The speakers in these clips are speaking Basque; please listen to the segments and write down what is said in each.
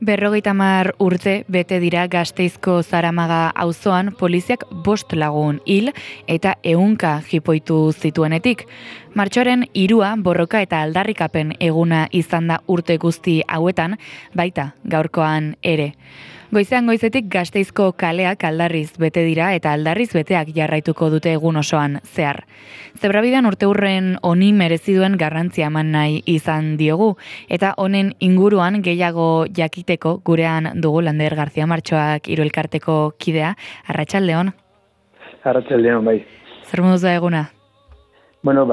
50 urte bete dira Gasteizko Zaramaga auzoan poliziak 5 lagun hil eta 100 jipoitu zituenetik. Martxoaren 3 borroka eta aldarrikapen eguna izan da urte guzti hauetan, baita gaurkoan ere. Goizean goizetik Gasteizko kaleak aldarriz bete dira eta aldarriz beteak jarraituko dute egun osoan zehar. Zebrabidean urteurren honi merezi duen garrantzia eman nahi izan diogu, eta honen inguruan gehiago jakiteko gurean dugu Lander García Martxoak Hiru Elkarteko kidea. Arratsaldeon. Arratsaldeon, bai. Zer moduz da eguna? Bueno,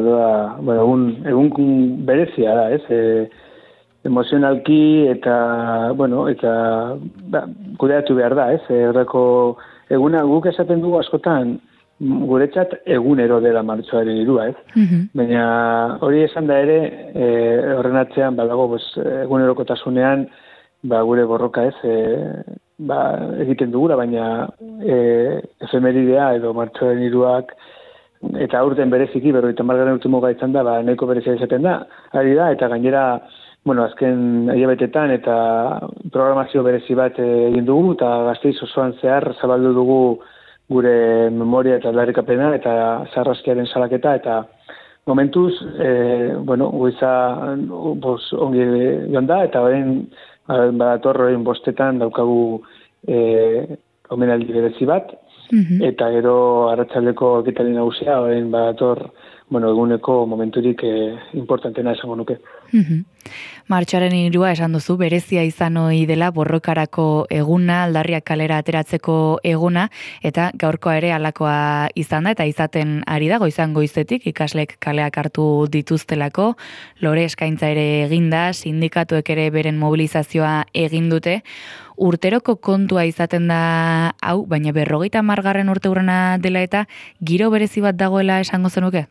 egun berezia da, ez? Emozionalki eta kudeatu behar da, ez? Horreko eguna guk esaten dugu askotan guretzat egunero dela martxoaren 3, ez? Baina hori esan da ere, horren atzean badago egunerokotasunean gure borroka, ez? Egiten dugula, baina efemeridea edo martxoaren 3ak eta aurten bereziki 50. urtemo gaitzan da, nahiko berezia izaten da, ari da, eta gainera azken hilabetetan eta programazio berezi bat egin dugu, eta Gasteiz osoan zehar zabaldu dugu gure memoria eta aldarrikapena eta sarraskiaren salaketa, eta momentuz, goiza ongi joan da, eta orain badatorroen 5etan daukagu omenaldi berezi bat, eta gero arratsaldeko ekitali nagusia, orain badator eguneko momenturik importantena esango nuke. Martxoaren 3 esan duzu, berezia izan ohi dela borrokarako eguna, aldarriak kalera ateratzeko eguna, eta gaurkoa ere halakoa izan da, eta izaten ari da, goizan goizetik, ikaslek kaleak hartu dituztelako, lore eskaintza ere eginda, sindikatuek ere beren mobilizazioa egin dute. Urteroko kontua izaten da hau, baina 50. urteurrena dela eta giro berezi bat dagoela esango zenuke?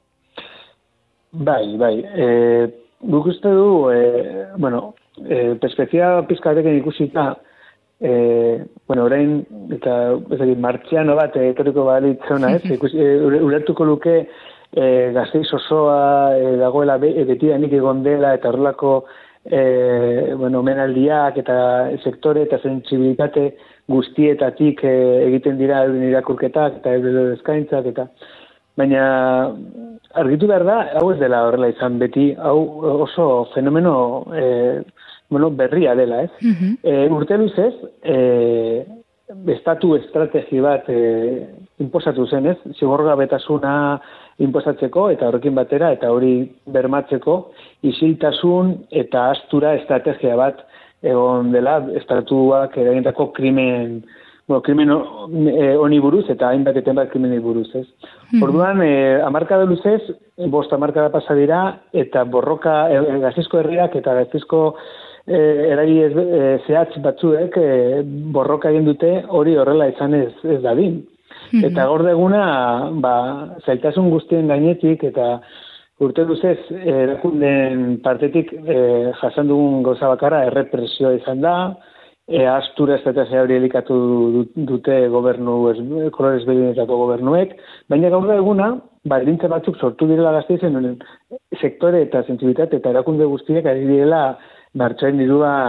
Bai. Guk uste du, perspektiba pizkatekin ikusita, orain, eta martxiano bat etorriko balitzona, ez? Ulertuko luke Gasteiz osoa dagoela betidanik egon dela, eta horrelako omenaldiak eta sektore eta sentsibilitate guztietatik egiten dira euren irakurketak eta euren eskaintzak, eta baina argitu behar da, hau ez dela horrela izan beti, hau oso fenomeno berria dela, ez? Urte luzez, estatu estrategi bat inposatu zen, ez? Zigorgabetasuna inposatzeko eta horrekin batera, eta hori bermatzeko, isiltasun eta astura estrategia bat egon dela, estatuak eragindako krimen honi buruz eta hainbateten bat krimeni buruz, ez? Orduan, hamarkada luzez, 5 hamarkada pasa dira, eta borroka, Gasteizko herriak eta Gasteizko eragile zehatz batzuek borroka egin dute hori horrela izan ez dadin. Eta gaur eguna, zailtasun guztien gainetik eta urte luzez erakundeen partetik jasan dugun gauza bakarra errepresioa izan da, astura estrategia hori elikatu dute kolorez behinetako gobernuek, baina gaur eguna, baldintza batzuk sortu direla Gasteizen, sektore eta sentsibilitate eta erakunde guztiek ari direla martxoaren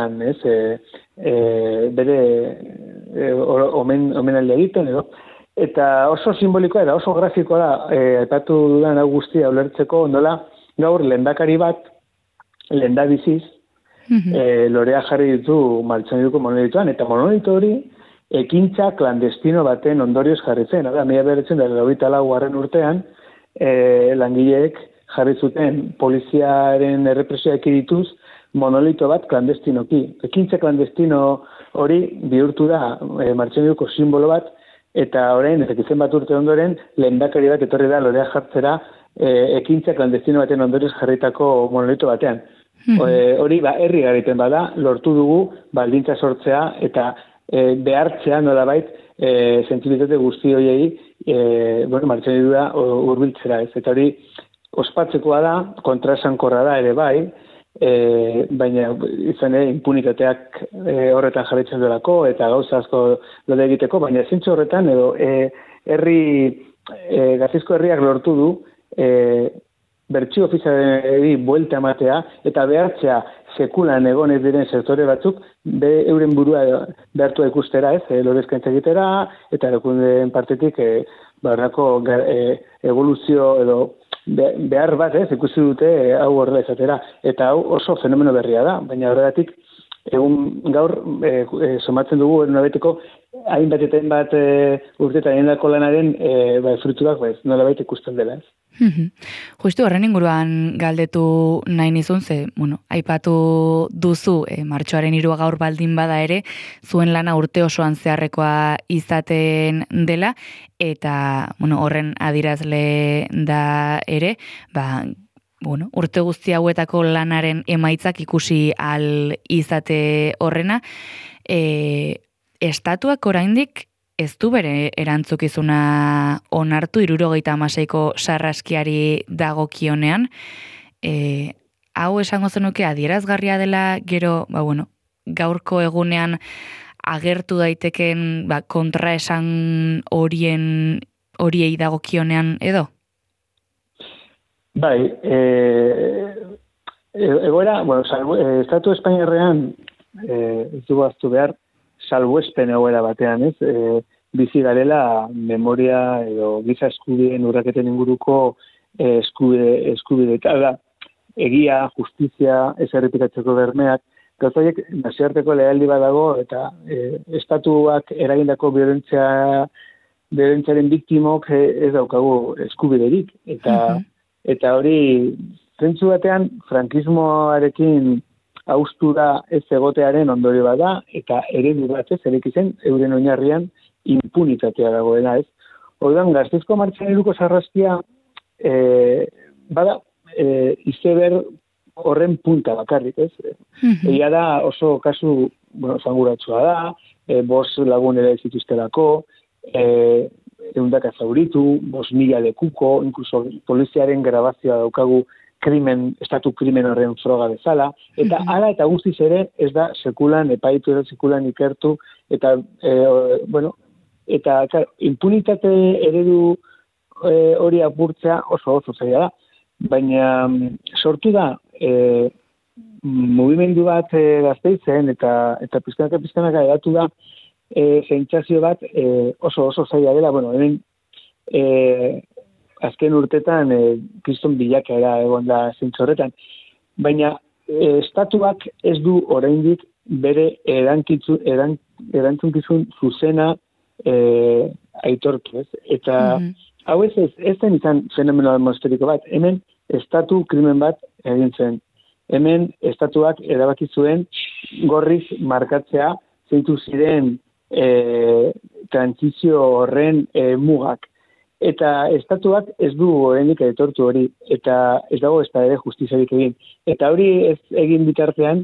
3an, bere omenaldia egiten, eta oso simbolikoa eta oso grafikoa da, aipatu dudan hau guztia ulertzeko, nola gaur lehendakari bat, lehendabiziz, lorea jarri ditu martxoaren 3ko monolitoan, eta monolito hori ekintza klandestino baten ondorioz jarri zen. 1994 urtean, langileek jarri zuten poliziaren errepresioa ekidituz monolito bat klandestinoki. Ekintza klandestino hori bihurtu da martxoaren 3ko simbolo bat, eta orain, ezekizen bat urte ondoren, lehendakari bat etorri da lorea jartzera ekintza klandestino baten ondorioz jarritako monolito batean. Hori herri garaipen bada, lortu dugu baldintza sortzea eta behartzea nolabait sentsibilitate guzti horiei martxoaren 3 hurbiltzera, ez? Eta hori ospatzekoa da, kontraesankorra da ere bai, baina izan impunitateak horretan jarraitzen delako eta gauza asko lode egiteko, baina zintzo horretan edo Gasteizko herriak lortu du bertsio ofizialari buelta ematea eta behartzea sekulan egon ez diren sektore batzuk euren burua behartua ikustera, lorezkaintza egitera, eta erakundeen partetik barrako evoluzio edo behar bat ikusi dute hau horrela izatera. Eta hau oso fenomeno berria da, baina horregatik egun gaur somatzen dugu nolabeteko hainbat eta hainbat urteetan egindako lanaren fruituak nolabait ikusten dela. Justu horren inguruan galdetu nahi nizun, aipatu duzu martxoaren 3 gaur baldin bada ere, zuen lana urte osoan zeharrekoa izaten dela, eta horren adirazle da ere, urte guzti hauetako lanaren emaitzak ikusi al izate horrena, estatuak oraindik ez du bere erantzukizuna onartu 76ko sarraskiari dagokionean. Hau esango zenuke adierazgarria dela gero, gaurko egunean agertu daiteken kontraesan horiei dagokionean edo? Bai, egoera, Estatu Espainiarrean ez dugu aztu behar, salbuespen egoera batean, bizi garela memoria edo giza eskubideen urraketen inguruko eskubide eta egia, justizia, ez errepikatzeko bermeak, gauzaiek nazioarteko legaldi badago eta estatuak eragindako violentziaren biktimok ez daukagu eskubiderik. Eta hori, zentzu batean, frankismoarekin haustura ez egotearen ondorio bada, eta eredu bat ez, erekizen, euren oinarrian impunitatea dagoela ez. Orduan, Gasteizko martxoaren 3ko sarraskia, bada, izeber horren punta bakarrik, ez? Egia da oso kasu, zanguratsua da, 5 lagun ere zituztelako, 100 zauritu, 5.000 lekuko, inkluso poliziaren grabazioa daukagu estatu krimen horren froga bezala, eta hala eta guztiz ere ez da sekulan epaitu edo sekulan ikertu, eta, impunitate eredu hori apurtzea oso zaila da. Baina sortu da mugimendu bat Gasteizen eta pizkanaka edatu da sentsazio bat oso zaila dela, hemen azken urtetan kriston bilakaera egon da zentzu horretan. Baina estatuak ez du oraindik bere erantzunkizun zuzena aitortu, ez? Eta hau ez zen izan fenomeno atmosferiko bat. Hemen estatu krimen bat egin zen. Hemen estatuak erabaki zuen gorriz markatzea zeintu ziren trantsizio horren mugak. Eta estatuak ez du oraindik aitortu hori, eta ez dago ez da ere justiziarik egin. Eta hori ez egin bitartean,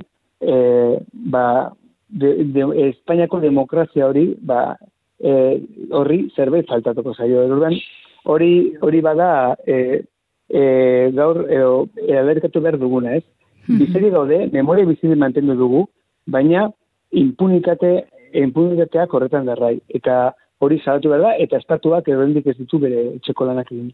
Espainiako demokrazia hori, horri zerbait faltatuko zaio. Hori bada gaur alerkatu behar duguna, ez? Bizeri gaude, memoria biziri mantendu dugu, baina impunitateak horretan darrai. Eta hori salatu behar da, eta estatuak edoendik ez ditu bere etxeko lanak egin.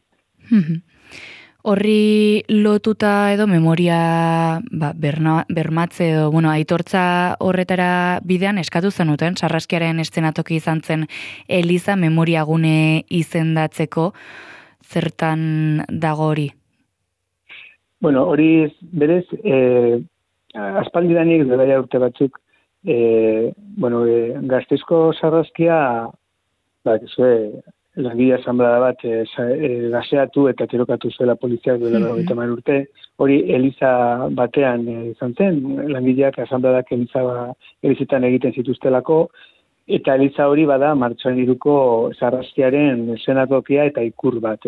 Horri lotuta edo memoria bermatze edo, aitortza horretara bidean eskatu zenuten, sarraskiaren eszenatoki izan zen Eliza memoriagune izendatzeko, zertan dago hori? Hori berez, aspaldidanik dela urte batzuk, Gasteizko sarraskia, langile asamblea bat gaseatu eta tirokatu zuela poliziak duela 50 urte. Hori Eliza batean izan zen, langileak asambleak Elizetan egiten zituztelako, eta Eliza hori bada martxoaren 3ko sarraskiaren eszenatokia eta ikur bat.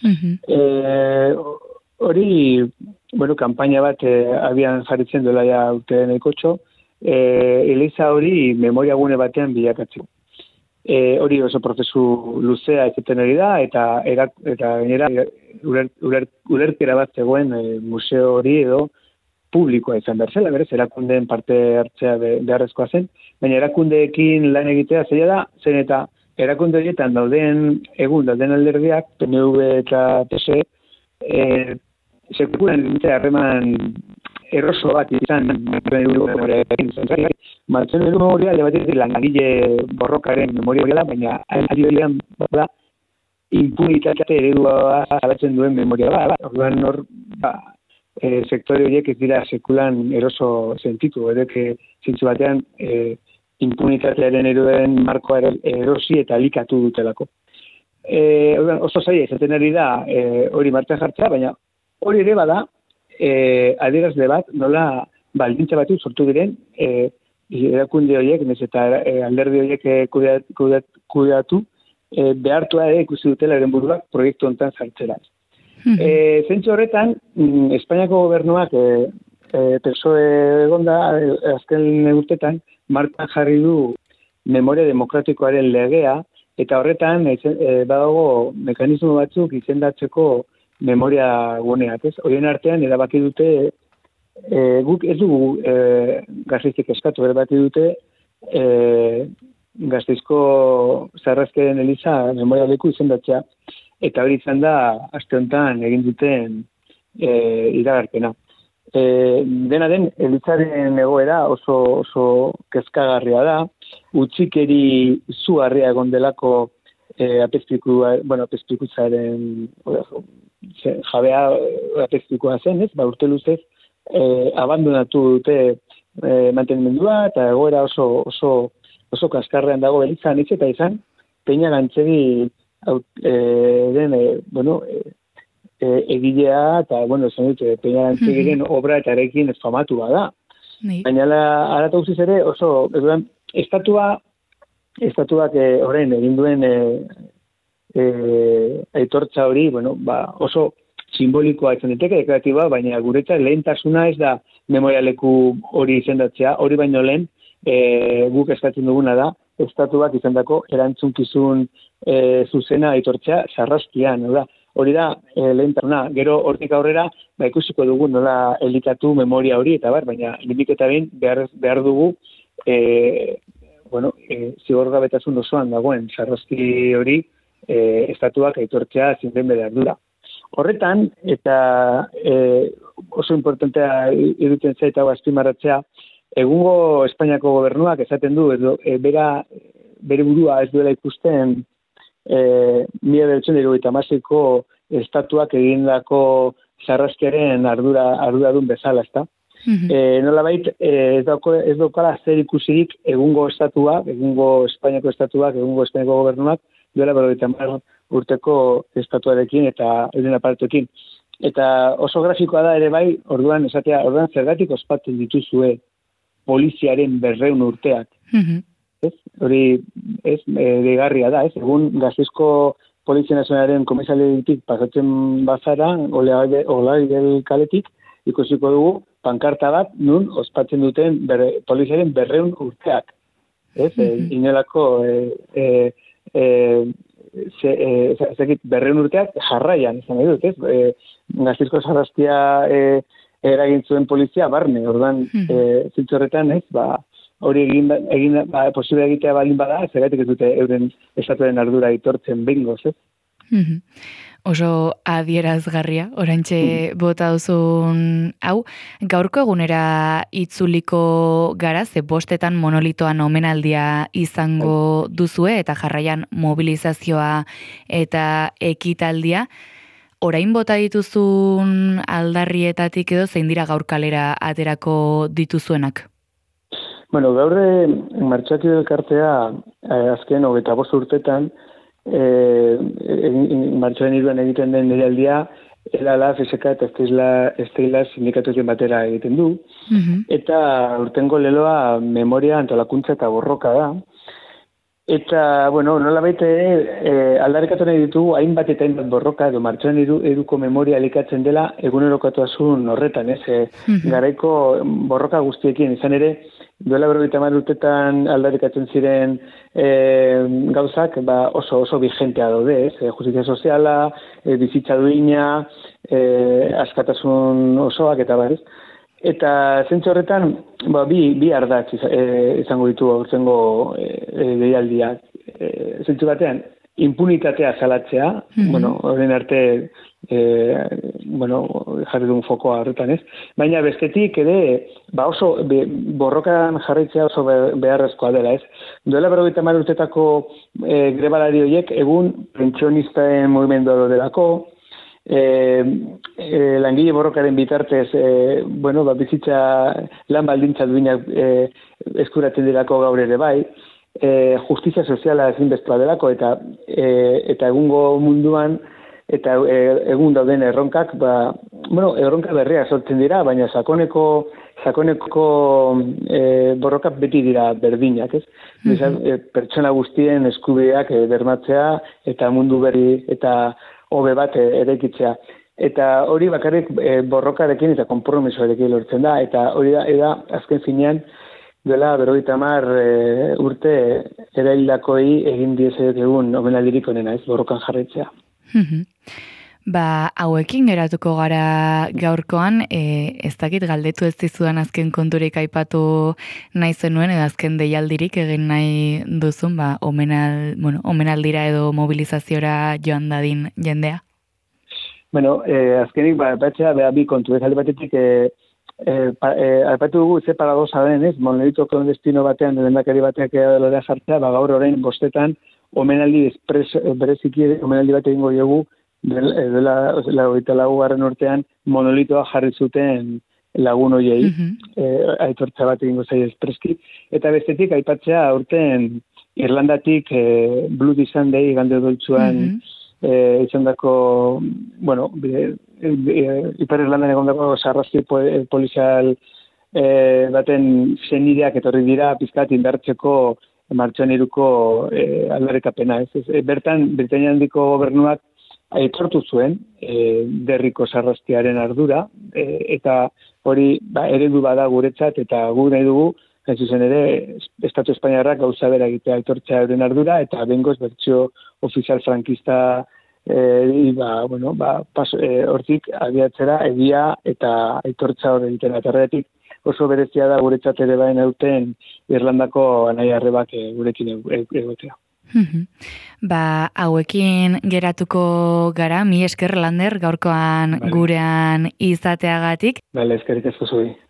Hori, kanpaina bat abian jarritzen duela ja urte nahikotxo, Eliza hori memoriagune batean bilakatzen. Hori oso prozesu luzea ezeten hori da, eta gainera ulerkera bat zegoen museo hori edo publikoa izan behar zela, berez, erakundeen parte hartzea beharrezkoa zen, baina erakundeekin lan egitea zeila da, zen eta erakunde horietan dauden alderdiak, PNV eta PSE, sekulen harreman eroso bat izan martxoen memoria alde batetik langile borrokaren memoria da, baina aldi horian bada impunitate eredua salatzen duen memoria da. Orduan hor sektore horiek ez dira sekulan eroso sentitu, edek zintzu batean impunitatearen eroen markoa erosi eta alikatu dutelako. Oso zaila izaten ari da hori martxan jartzea, baina hori ere bada adierazle bat, nola baldintza batzuk sortu diren erakunde horiek, nez eta alderdi horiek kudeatu, behartua ere ikusi dutela eren buruak proiektu hontan sartzera. Zentzu horretan, Espainiako gobernuak PSOE egonda, azken urtetan, martxan jarri du memoria demokratikoaren legea, eta horretan badago mekanismo batzuk izendatzeko memoria guneak, ez? Horien artean erabaki dute guk ez dugu Gasteizek eskatu, erabaki dute Gasteizko Sarraskeren eliza memoria leku izendatzea, eta hori izan da aste honetan egin duten iragarpena. Dena den, elizaren egoera oso kezkagarria da, utxikeri zuharria egon delako apezpikutzaren jabea apezpikua zen, ez? Urte luzez abandonatu dute mantenimendua eta egoera oso kaskarrean dago elizan, eta izan Peña Gantzegi egilea eta, esan dut, Peña Gantzegiren obra eta erekin famatua da. Baina arata guztiz ere oso, estatuak orain egin duen aitortza hori, oso simbolikoa izan diteke, deklaratiba, baina guretzat lehentasuna ez da memorialeku hori izendatzea, hori baino lehen guk eskatzen duguna da, estatuak izandako erantzunkizun zuzena aitortzea Sarraskian, hori da lehentasuna. Gero hortik aurrera, ikusiko dugu nola elikatu memoria hori, eta baina limiketa behin behar dugu zigorgabetasun osoan dagoen Sarraski hori estatuak aitortzea zinten bere ardura. Horretan, eta oso importantea iruditzen zait hau azpimarratzea, egungo Espainiako gobernuak esaten du, bere burua ez duela ikusten 1976ko estatuak egindako Sarraskiaren arduradun bezala, ezta? Nolabait, ez daukala zer ikusirik egungo estatuak, egungo Espainiako estatuak, egungo Espainiako gobernuak, duela 50 urteko estatuarekin eta euren aparatuekin. Eta oso grafikoa da ere bai, orduan zergatik ospatzen dituzue poliziaren 200 urteak. Hori deigarria da, ez? Egun Gasteizko Polizia Nazionalaren komisariatik pasatzen bazara, Olaibel kaletik, ikusiko dugu pankarta bat nun ospatzen duten poliziaren 200 urteak. Ez? Inolako 200 urteak jarraian, izan nahi dut, ez? Gasteizko Sarraskia eragin zuen polizia barne, orduan zintzu horretan, ez? Hori egin posible egitea baldin bada, zergatik ez dute euren estatuaren ardura aitortzen behingoz, ez? Oso adierazgarria, oraintxe bota duzun hau. Gaurko egunera itzuliko gara, ze 5 monolitoan omenaldia izango duzue, eta jarraian mobilizazioa eta ekitaldia. Orain bota dituzun aldarrietatik edo zein dira gaur kalera aterako dituzuenak? Gaur martxaki elkartea azken 25 urtetan martxoaren 3 egiten den deialdia ELA, FSK eta Estela sindikatuekin batera egiten du. Eta urtengo leloa memoria, antolakuntza eta borroka da. Eta, nolabait aldarrikatu nahi ditugu hainbat eta hainbat borroka, edo martxoaren 3ko memoria elikatzen dela egunerokatuasun horretan, ez? Garaiko borroka guztiekin, izan ere, duela 50 urtetan aldarrikatzen ziren gauzak oso vigentea daude, ez? Justizia soziala, bizitza duina, askatasun osoak eta bar, ez? Eta zentzu horretan, bi ardatz izango ditu aurtengo deialdiak. Zentzu batean, impunitatea salatzea, horren arte jarri duen fokoa horretan, ez? Baina bestetik ere, oso borrokan jarraitzea oso beharrezkoa dela, ez? Duela 50 urtetako grebalari horiek egun pentsionistaen mugimendu delako, langile borrokaren bitartez, bizitza lan baldintza duinak eskuratzen dirako gaur ere bai, justizia soziala ezinbestekoa delako eta egungo munduan eta egun dauden erronkak, erronka berria sortzen dira, baina sakoneko borrokak beti dira berdinak, ez? Pertsona guztien eskubideak bermatzea eta mundu berri eta hobe bat eraikitzea. Eta hori bakarrik borrokarekin eta konpromisoarekin lortzen da, eta hori da azken finean duela 50 urte eraildakoi egin diezaiokegun omenaldirik onena, ez, borrokan jarraitzea. Hauekin geratuko gara gaurkoan, ez dakit galdetu ez dizudan azken konturik aipatu nahi zenuen, edo azken deialdirik egin nahi duzun, omenaldira edo mobilizaziora joan dadin jendea? Azkenik, batzea, bi kontu, ez alde batetik, aipatu dugu, ze paradoxa den, ez, monolito klandestino batean, lehendakari bateak lorea jartzea, gaur orain bostetan, omenaldi bereziki omenaldi bat egingo diogu dela 24. urtean monolitoa jarri zuten lagun hoiei, aitortza bat egingo zaio espreski, eta bestetik aipatzea aurten Irlandatik Bloody Sunday igande doltsuan izandako, Ipar Irlandan egondako sarraski polizial baten senideak etorri dira pizkat indartzeko martxoan 3ko aldarrikapena. Bertan, Britainia Handiko gobernuak aitortu zuen derriko sarraskiaren ardura, eta hori eredu bada guretzat, eta gu nahi dugu, hain zuzen ere, Estatu Espainiarrak gauza bera egitea aitortzea euren ardura, eta bengoz bertsio ofizial frankista hortik abiatzera egia eta aitortza hori egiten atarretik. Oso berezia da guretzat ere bain euten Irlandako anai arrebak gurekin egotea. Hauekin geratuko gara, mi esker Lander gaurkoan gurean izateagatik. Eskerrik asko zuri.